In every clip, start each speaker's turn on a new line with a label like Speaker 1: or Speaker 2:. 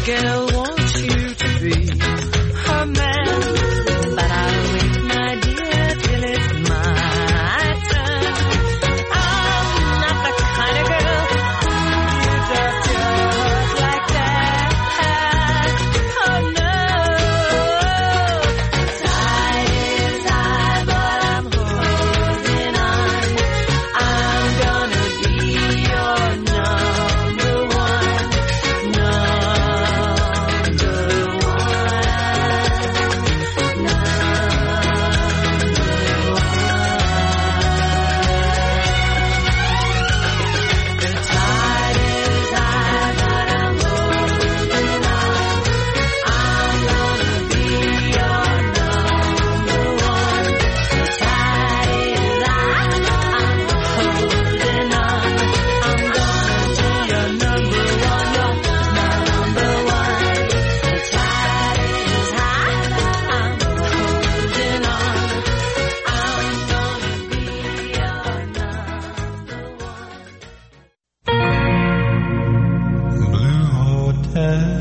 Speaker 1: girl wants you to be her man, but I'll wait, my dear, till it's my turn. I'm not the kind of girl who gives up just like that. Oh no, tide is high, but I'm holding on. I'm gonna be your number one, The tide is high, but I'm holding on. I'm gonna be your number one. The tide is high, I'm holding on. I'm gonna be your number one, your number one. The tide is high, I'm holding on. I'm gonna be your number one.
Speaker 2: Blue Hotel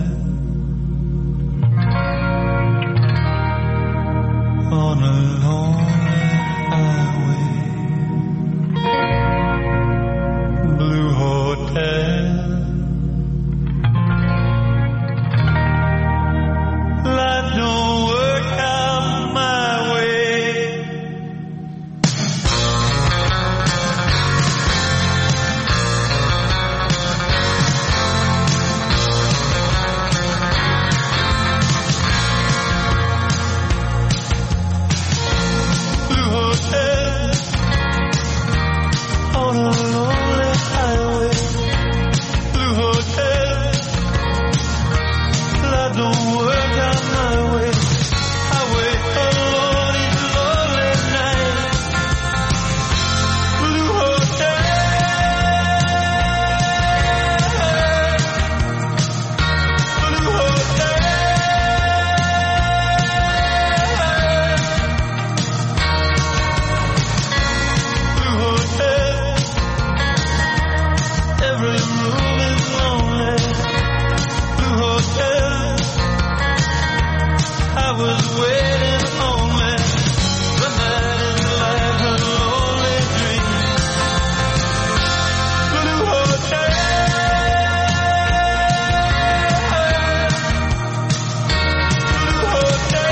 Speaker 2: on a lonely highway. Blue Hotel, life don't work out my way. Blue Hotel on a lonely highway. Blue Hotel, life don't work out my way. I wait alone each lonely night. Blue Hotel, Blue Hotel, Blue Hotel. Every room is lonely. Blue Hotel, I was waiting only. The night is like a lonely dream. Blue Hotel, Blue Hotel.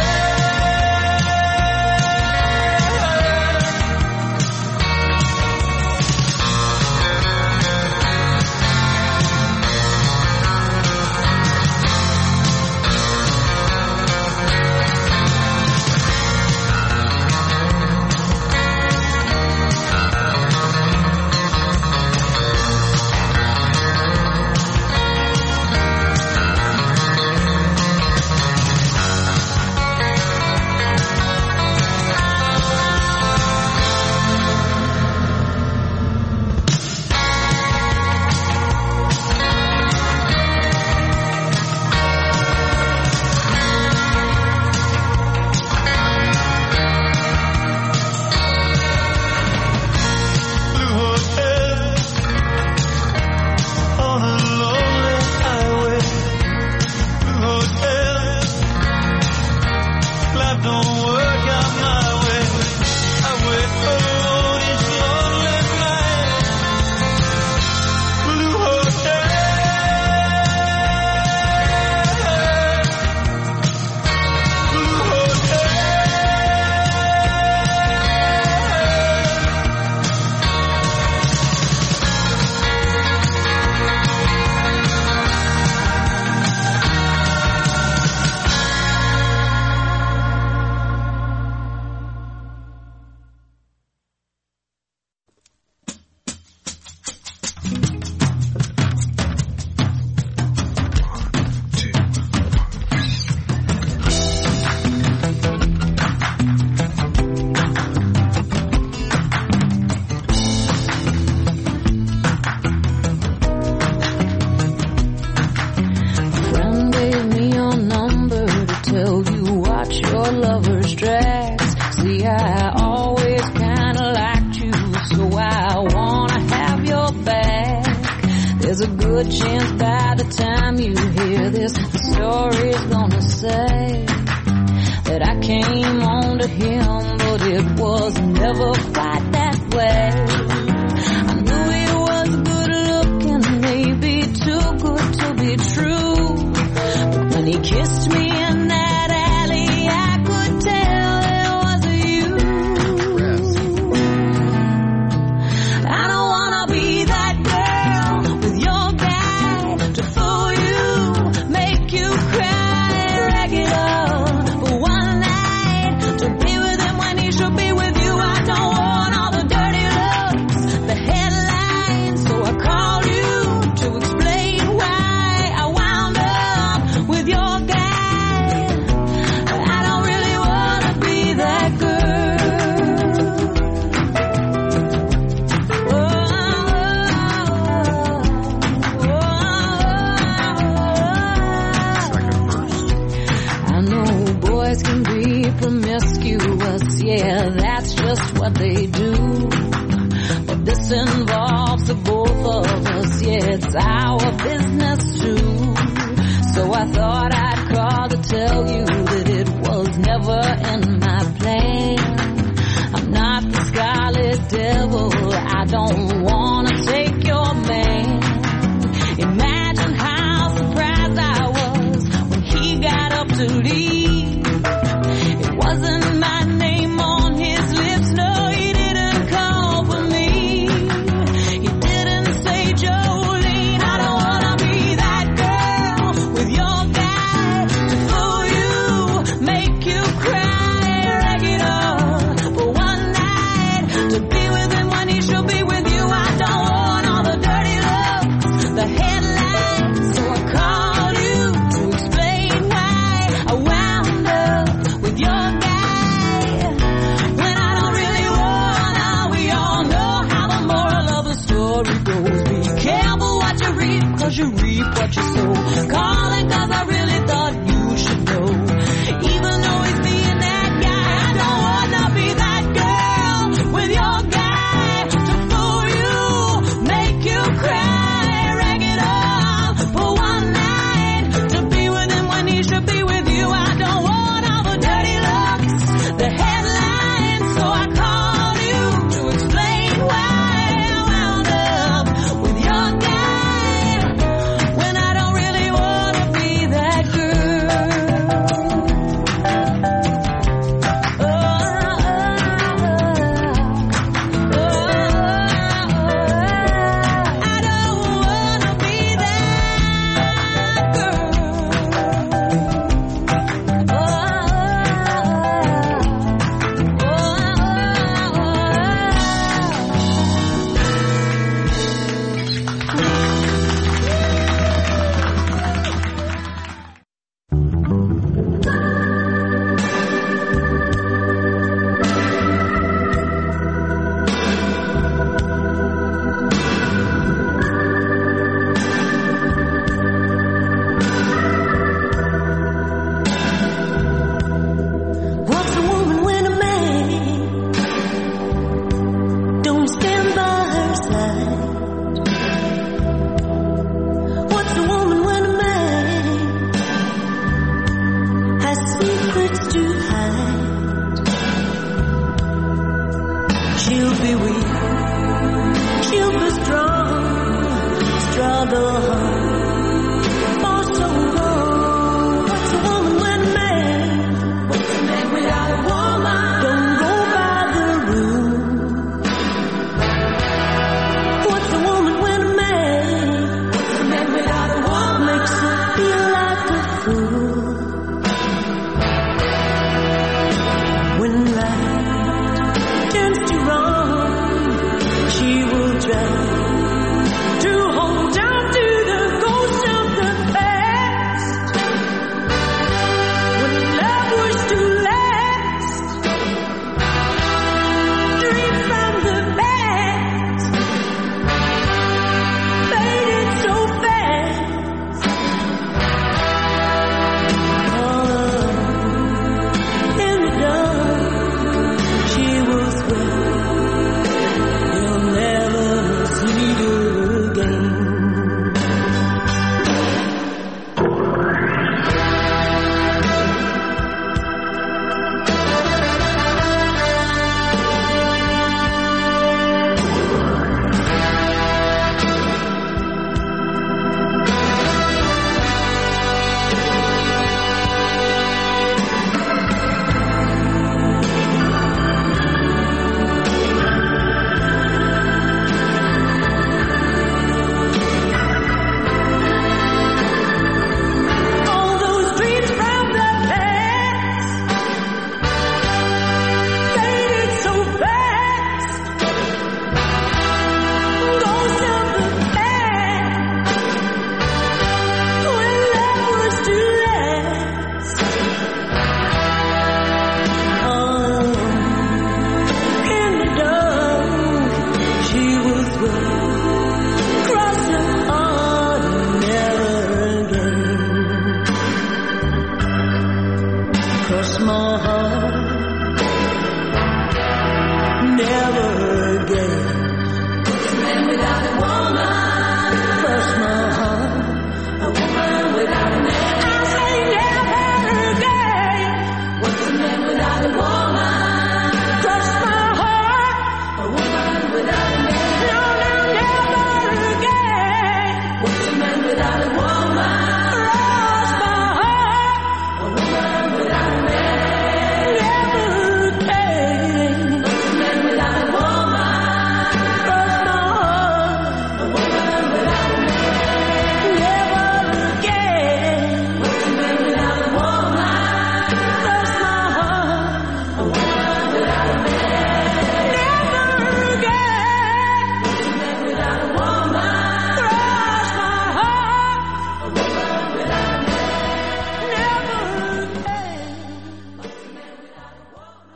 Speaker 2: Blue Hotel on a lonely highway. Blue Hotel, life don't work out my way. I wait alone each lonely night. Blue Hotel, Blue Hotel.
Speaker 1: Friend gave me your number to tell you watch your lover's tracks. See, I always kinda liked you, so I wanna have your back. There's a good chance by the
Speaker 3: the time you hear this, the story's gonna say that I came on to him, but it was never quite that way. I knew he was good looking, maybe too good to be true. But when he kissed me in that alley, I could tell it was you. I don't wanna be that girl with your guy to fool you, make you cry, rag it up for one night, to be with him when he should be with you. I don't want all the dirty looks, the headlines, so I called you to explain why I wound up with your guy. I don't really wanna be that girl. I know boys can be promiscuous, yeah, that's just what they do. But this involves the both of us, yeah, it's our business too. So I thought I'd call to tell you that it was never in my plan. I'm not the Scarlet Devil, I don't wanna take your man. Imagine how surprised I was when he got up to leave. It wasn't my name on his lips, no, he didn't call for me. He didn't say Jolene. I don't wanna be that girl with your guy to fool you, make you cry, rag it up for one night, to be with him when he should be with you. I don't want all the dirty looks, the headlines, so I called you to explain why I wound
Speaker 2: my heart. Never again.
Speaker 3: What's a man without a woman?
Speaker 2: Cross my heart.
Speaker 3: A woman without a man.
Speaker 2: I say never again.
Speaker 3: What's a man without a woman?
Speaker 2: Cross my heart.
Speaker 3: A woman without a man.
Speaker 2: No, no, never again.
Speaker 3: What's a man without a woman?
Speaker 2: Cross my heart.
Speaker 3: A woman without a man.
Speaker 2: Never again.
Speaker 3: What's a man without a woman?
Speaker 2: Cross my heart.
Speaker 3: A woman without a man.
Speaker 2: Never again.
Speaker 3: What's a man without a woman?
Speaker 2: Cross my heart.
Speaker 3: A woman without a man.
Speaker 2: Never again.
Speaker 3: What's a man without a woman?
Speaker 2: Cross my heart.
Speaker 3: A woman without a man.
Speaker 2: Never again.
Speaker 3: What's a man without a woman?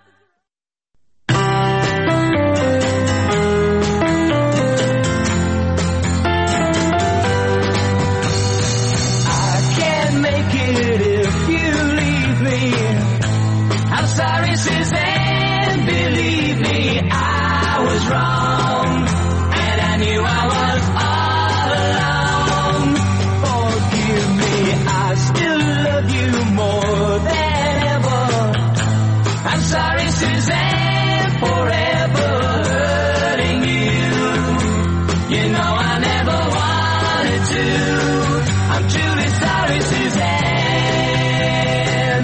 Speaker 2: I can't make it if you leave me. I'm sorry, Suzanne, believe me, I was wrong, and I knew I was all alone. Forgive me, I still love you more than ever. I'm sorry, Suzanne, forever hurting you. You know I never wanted to. I'm truly sorry, Suzanne.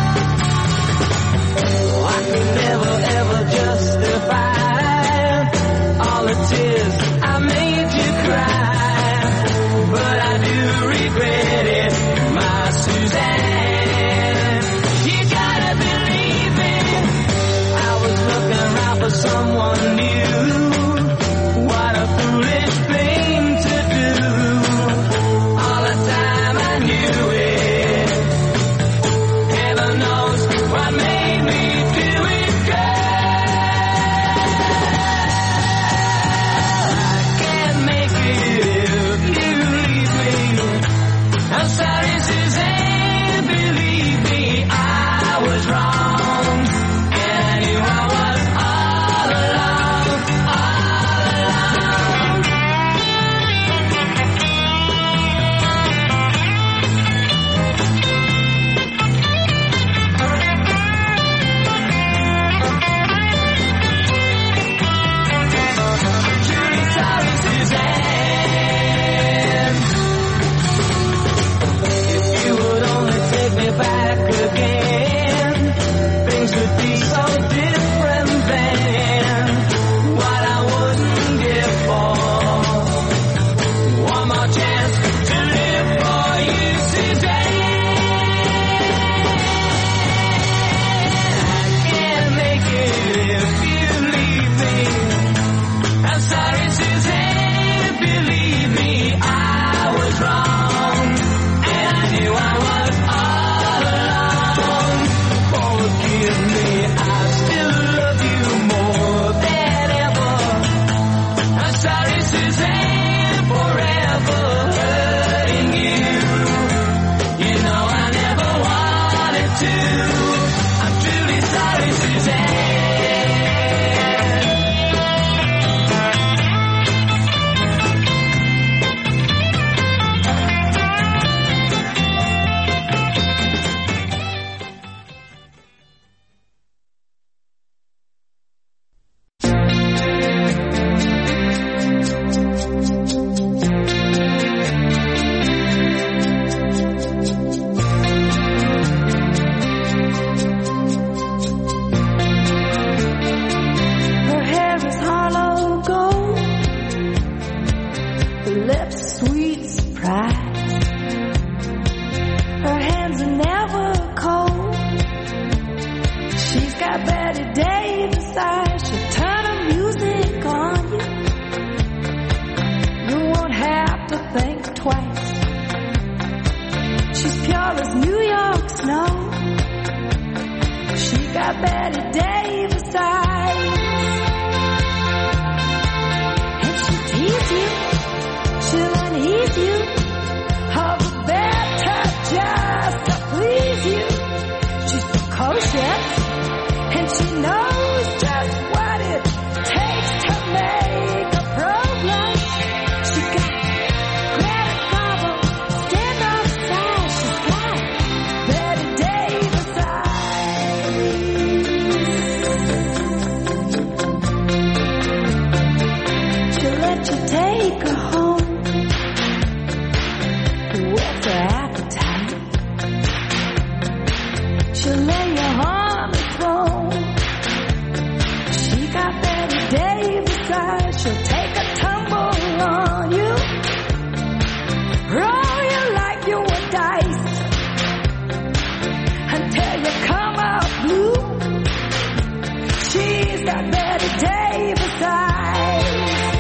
Speaker 2: Oh, I could never ever justify all the tears I made you cry, but I do regret it, my Suzanne. You gotta believe me, I was looking around for someone new. What a foolish thing to do. All the time I knew it. Heaven knows what made me do it, girl. I can't make it if you leave me. I'm sorry, Suzanne, believe me, I was wrong, and I knew I was all alone, all alone. Truly sorry, Suzanne. If you would only take me back again, things would be so different then. What I wouldn't give for one more chance to live for you, Suzanne. I can't make it if you leave me. I'm sorry, Suzanne, believe me, I was wrong, and I knew I was all alone. Forgive me, I still love you more than ever. I'm sorry, Suzanne, forever hurting you. You know I never wanted to. I'm truly sorry, Suzanne. Her hair is hollow gold, her lips sweet surprise. Her hands are never cold. She's got Betty Davis eyes. She'll turn her music on you. You won't have to think twice. She's pure as New York snow. She got Betty Davis eyes. And she'll tease you, she'll unease you, of a better just to please you. She's the
Speaker 3: she'll lay you on the throne. She got Betty Davis eyes, she'll take a tumble on you, roll you like you were dice until you come out blue. She's got Betty Davis eyes.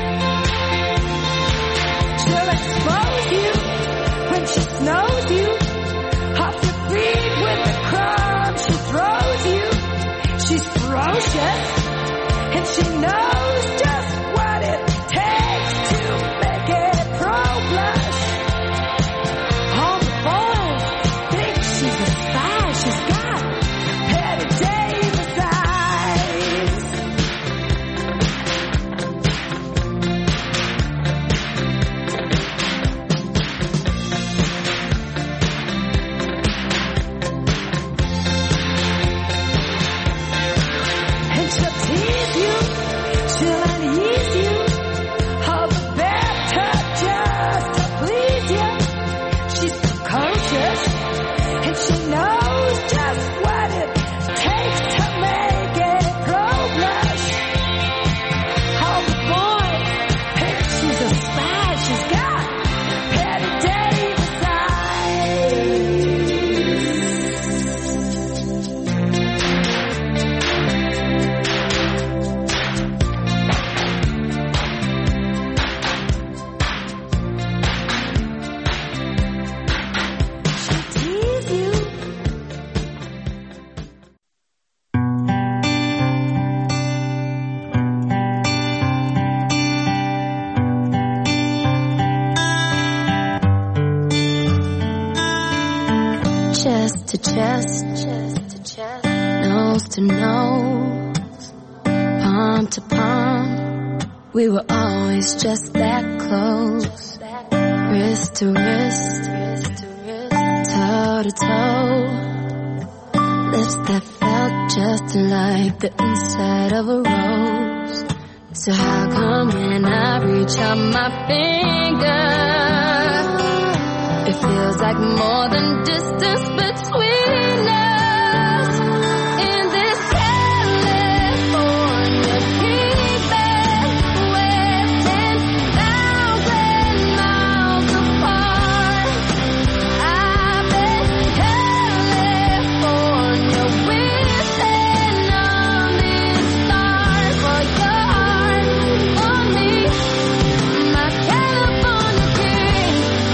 Speaker 3: She'll expose you when she snows you, off your feet with the crumbs she throws you. She's ferocious and she knows just what it takes to make it pro-blush. All the boys think she's a spy. She's got Betty Davis eyes. And she'll tease you, she'll unease you, all the better just to please you. She's precocious, and she knows just what it takes to make it pro-blush. All the boys think she's a spy. She's got Betty Davis eyes. She'll tease you. Chest to chest, nose to nose, palm to palm. We were always just that close. Wrist to wrist, toe to toe. Lips that felt just like the inside of a rose. So how come when I reach out my finger, it feels like more than distance between us? In this California fever, we're 10,000 miles apart. I bet California wishing on this star for your heart, for me, my California king.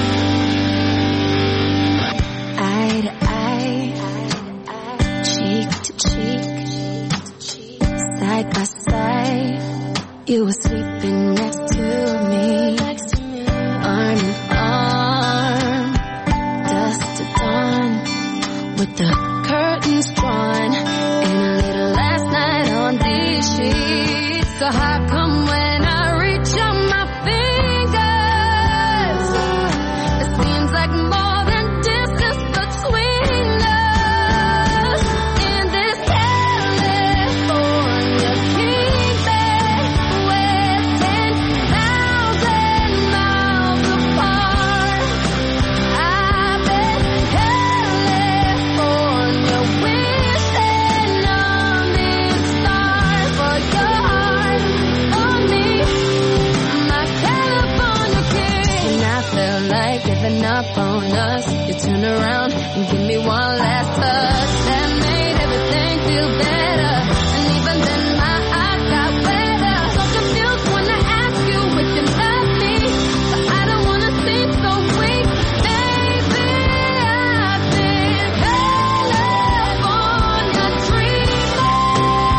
Speaker 3: Eye to eye, cheek to cheek, side by side. You were sleeping next to me, arm in arm, dusk to dawn, with the curtains drawn, and a little last night on these sheets. So how come when I reach out my fingers, it seems like more than distance between us? In this California fever, we're 10,000 miles apart. I bet California wishing on this star for your heart, for me, my California king. And I felt like giving up on us. You turn around and give me one last touch that made everything feel better. And even then my eyes got wetter. So confused when I ask you if you love me, but I don't wanna seem so weak. Maybe I've been California dreaming.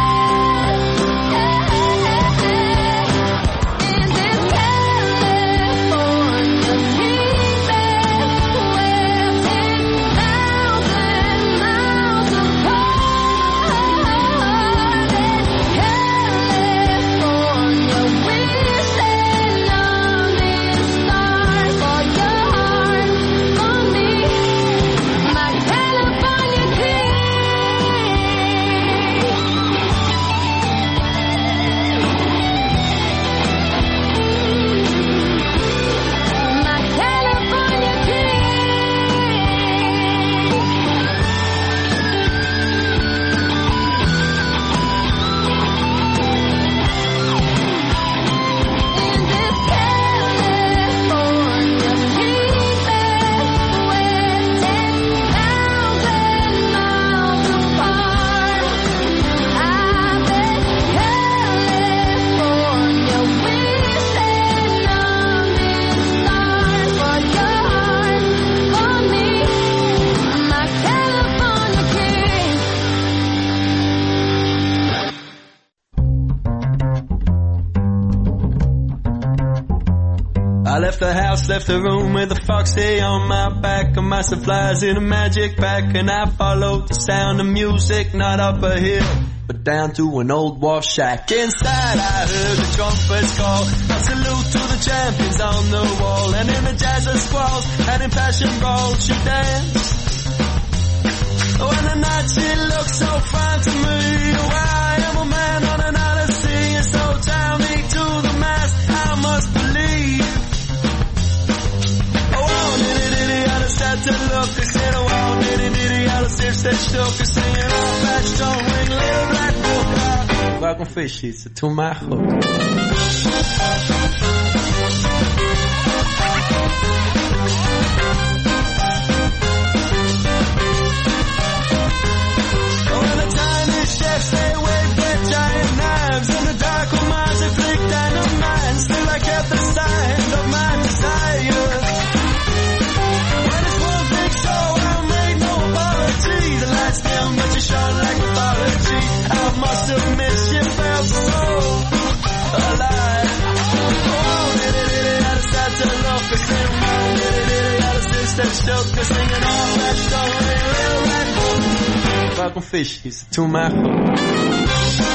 Speaker 3: In this California fever, we're 10,000 miles
Speaker 4: left the house, left the room with a foxy on my back and my supplies in a magic pack. And I followed the sound of music, not up a hill, but down to an old wharf shack. Inside I heard the trumpets call, a salute to the champions on the wall. And in the jazz of squalls and in passion brawls she danced. Oh, and the night she looked so fine to me. Oh, I am a man on an odyssey, and so tie me to the mast, I must believe. Oh, diddy, I just had to look. I said, oh, diddy, I just if they shook. I singing off that strong ring, little black book. Welcome fish, it's to my hook. They wave their giant knives in the dark of mines, they flick dynamite. Still I kept the sign of my desire. When it's one big show, I made no apology. The lights dim, but you shone like mythology. I must admit she felt so alive. Oh, diddy, I just had to look. I said, oh, diddy, I just that shook. I singing all that story, little red book. Welcome fish, he's to my hook.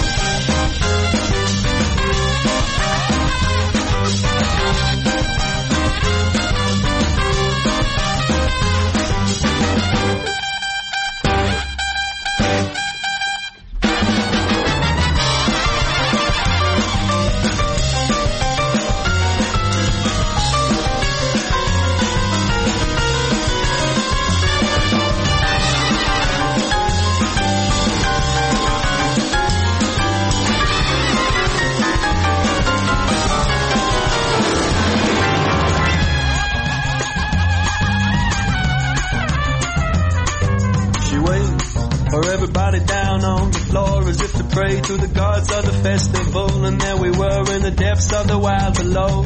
Speaker 4: Pray to the gods of the festival, and there we were in the depths of the wild below.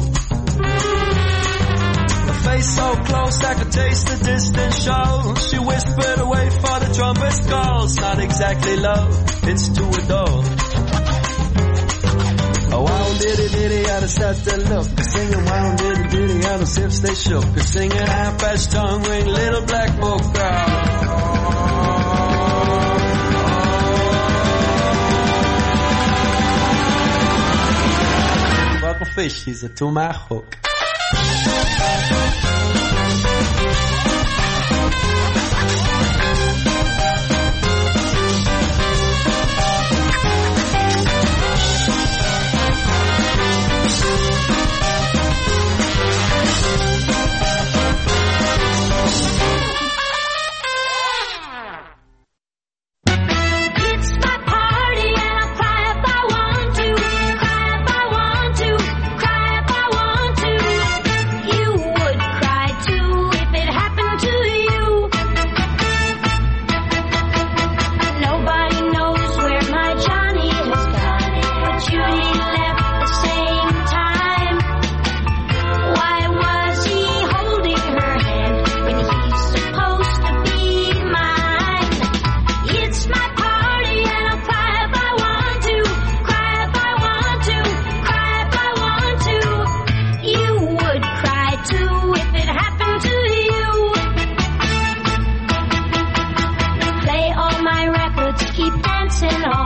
Speaker 4: A face so close I could taste the distant show. She whispered away for the trumpet's calls. Not exactly love, it's to adore. Oh, wow, diddy, I just had to look. Singing wow, diddy, out of hips they shook. Singing half-past tongue ring, little black book girl. Fish, he's a to my hook.
Speaker 5: Keep dancing on.